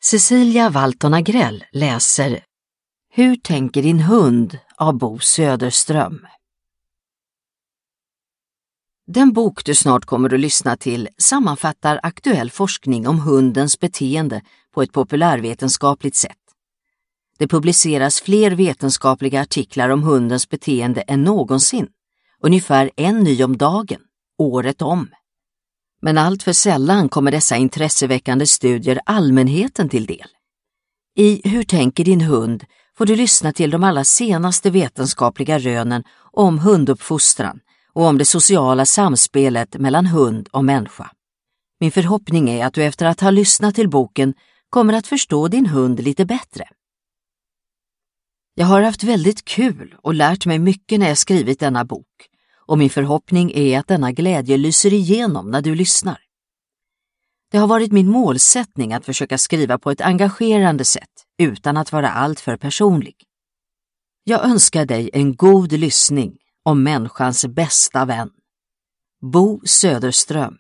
Cecilia Walton Agrell läser Hur tänker din hund av Bo Söderström. Den bok du snart kommer att lyssna till sammanfattar aktuell forskning om hundens beteende på ett populärvetenskapligt sätt. Det publiceras fler vetenskapliga artiklar om hundens beteende än någonsin, ungefär en ny om dagen, året om. Men allt för sällan kommer dessa intresseväckande studier allmänheten till del. I Hur tänker din hund får du lyssna till de allra senaste vetenskapliga rönen om hunduppfostran och om det sociala samspelet mellan hund och människa. Min förhoppning är att du efter att ha lyssnat till boken kommer att förstå din hund lite bättre. Jag har haft väldigt kul och lärt mig mycket när jag skrivit denna bok, och min förhoppning är att denna glädje lyser igenom när du lyssnar. Det har varit min målsättning att försöka skriva på ett engagerande sätt utan att vara alltför personlig. Jag önskar dig en god lyssning om människans bästa vän. Bo Söderström.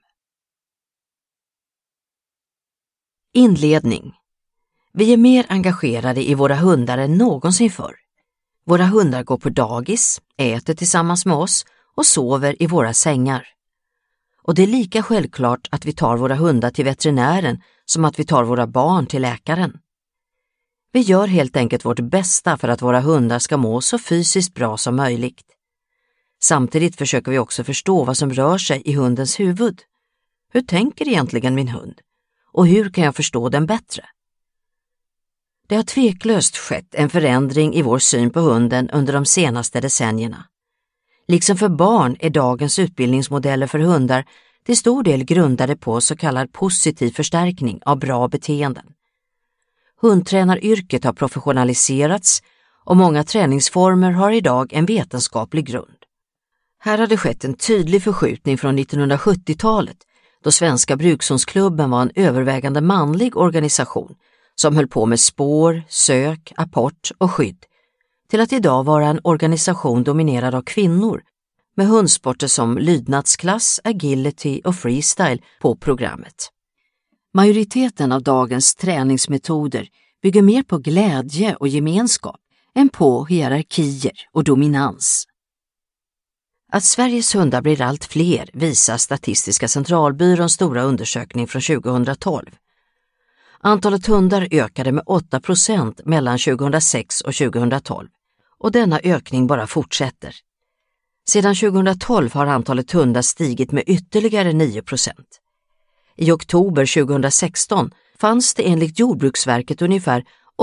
Inledning. Vi är mer engagerade i våra hundar än någonsin förr. Våra hundar går på dagis, äter tillsammans med oss och sover i våra sängar. Och det är lika självklart att vi tar våra hundar till veterinären som att vi tar våra barn till läkaren. Vi gör helt enkelt vårt bästa för att våra hundar ska må så fysiskt bra som möjligt. Samtidigt försöker vi också förstå vad som rör sig i hundens huvud. Hur tänker egentligen min hund? Och hur kan jag förstå den bättre? Det har tveklöst skett en förändring i vår syn på hunden under de senaste decennierna. Liksom för barn är dagens utbildningsmodeller för hundar till stor del grundade på så kallad positiv förstärkning av bra beteenden. Hundtränaryrket har professionaliserats och många träningsformer har idag en vetenskaplig grund. Här har det skett en tydlig förskjutning från 1970-talet, då Svenska Brukshundsklubben var en övervägande manlig organisation som höll på med spår, sök, apport och skydd, till att idag vara en organisation dominerad av kvinnor med hundsporter som lydnadsklass, agility och freestyle på programmet. Majoriteten av dagens träningsmetoder bygger mer på glädje och gemenskap än på hierarkier och dominans. Att Sveriges hundar blir allt fler visar Statistiska centralbyråns stora undersökning från 2012. Antalet hundar ökade med 8% mellan 2006 och 2012 och denna ökning bara fortsätter. Sedan 2012 har antalet hundar stigit med ytterligare 9%. I oktober 2016 fanns det enligt Jordbruksverket ungefär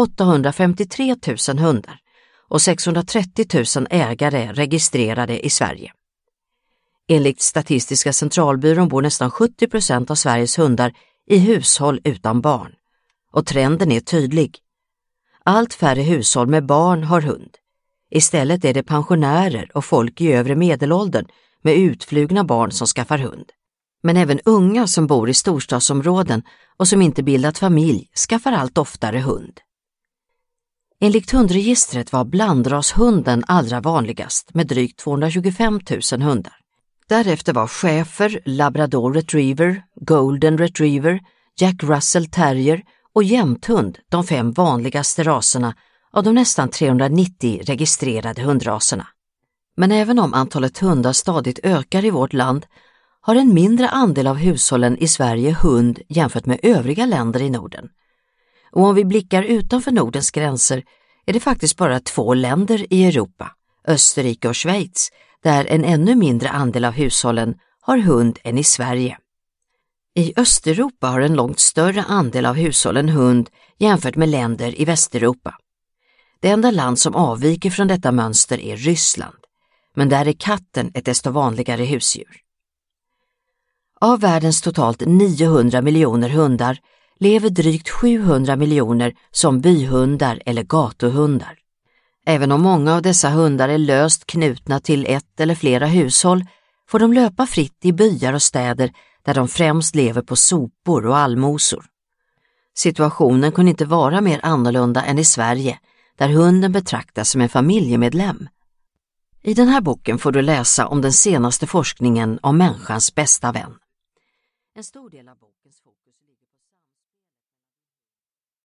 853 000 hundar och 630 000 ägare registrerade i Sverige. Enligt Statistiska centralbyrån bor nästan 70% av Sveriges hundar i hushåll utan barn. Och trenden är tydlig. Allt färre hushåll med barn har hund. Istället är det pensionärer och folk i övre medelåldern med utflugna barn som skaffar hund. Men även unga som bor i storstadsområden och som inte bildat familj skaffar allt oftare hund. Enligt hundregistret var blandrashunden allra vanligast med drygt 225 000 hundar. Därefter var schäfer, labrador retriever, golden retriever, Jack Russell terrier och jämthund de 5 vanligaste raserna av de nästan 390 registrerade hundraserna. Men även om antalet hundar stadigt ökar i vårt land har en mindre andel av hushållen i Sverige hund jämfört med övriga länder i Norden. Och om vi blickar utanför Nordens gränser är det faktiskt bara 2 länder i Europa, Österrike och Schweiz, där en ännu mindre andel av hushållen har hund än i Sverige. I Östeuropa har en långt större andel av hushållen hund jämfört med länder i Västeuropa. Det enda land som avviker från detta mönster är Ryssland, men där är katten ett desto vanligare husdjur. Av världens totalt 900 miljoner hundar lever drygt 700 miljoner som byhundar eller gatuhundar. Även om många av dessa hundar är löst knutna till ett eller flera hushåll får de löpa fritt i byar och städer där de främst lever på sopor och allmosor. Situationen kunde inte vara mer annorlunda än i Sverige, där hunden betraktas som en familjemedlem. I den här boken får du läsa om den senaste forskningen om människans bästa vän. En stor del av bokens fokus